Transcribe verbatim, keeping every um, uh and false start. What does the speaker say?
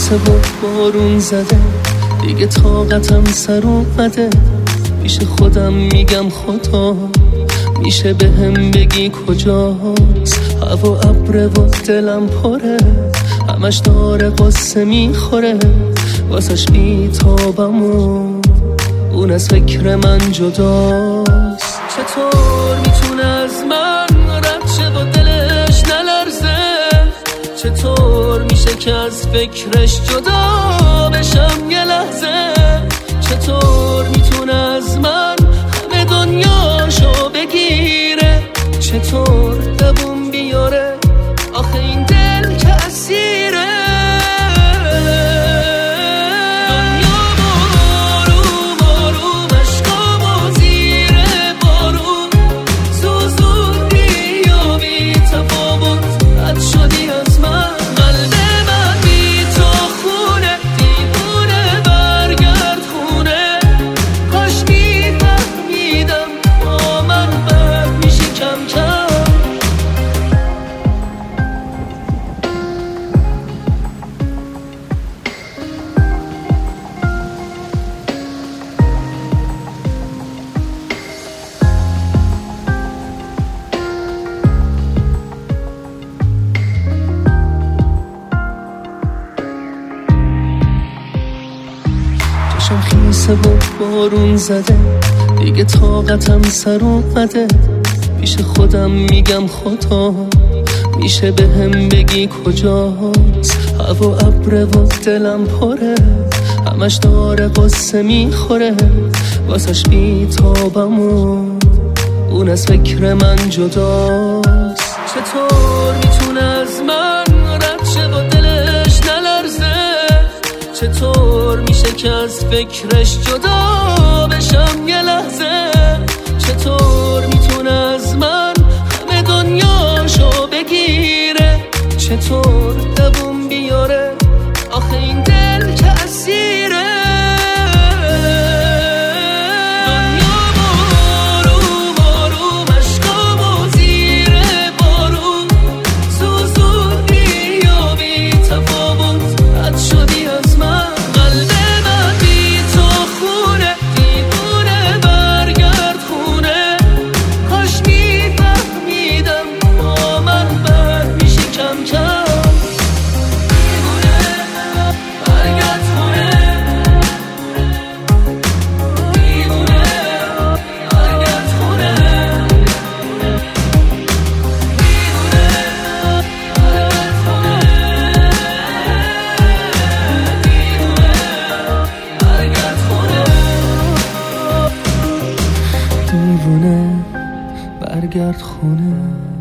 خیسه و بارون زده، دیگه طاقتم سر اومده. پیش خودم میگم خدا میشه به هم بگی کجاست؟ هوا ابره و دلم پره، همش داره قصه میخوره. واسش بیتابم و اون از فکر من جداست. چطور میتونه از من رد شه و دلش نلرزه؟ چطور میشه که از فکرش جدا بشم یه لحظه؟ چطور میتونه از من همه دنیاشو بگیره؟ چطور دووم بیاره؟ آخه این دل که اسیره. دنیا آروم آروم عشقام و زیر بارون سوزوندی و بی تفاوت رد شدی از من. قلب من بی تو خونه دیوونه، برگرد خونه. کاش میفهمیدم با من بد میشه کم کم. چشم خیسه و بارون زده، دیگه طاقتم سر اومده. پیش خودم میگم خدا میشه به هم بگی کجاست؟ هوا ابره و دلم پره، همش داره قصه میخوره. واسش بیتابم و اون از فکر من جداست. چطور میتونه از من رد شه و دلش نلرزه؟ چطور میشه که از فکرش جدا بشم یه لحظه؟ چطور میتونه از من همه دنیاشو بگیره؟ چطور دووم بیاره؟ آخه این دل که اسیره. دنیا آروم آروم عشقام و زیر بارون سوزوندی و بی تفاوت رد شدی از من. قلب من بی تو خونه دیوونه، برگرد خونه. کاش میفهمیدم با من بد میشه کم کم. دیوونه برگرد خونه، دیوونه برگرد خونه، دیوونه برگرد خونه، دیوونه برگرد خونه، دیوونه برگرد خونه.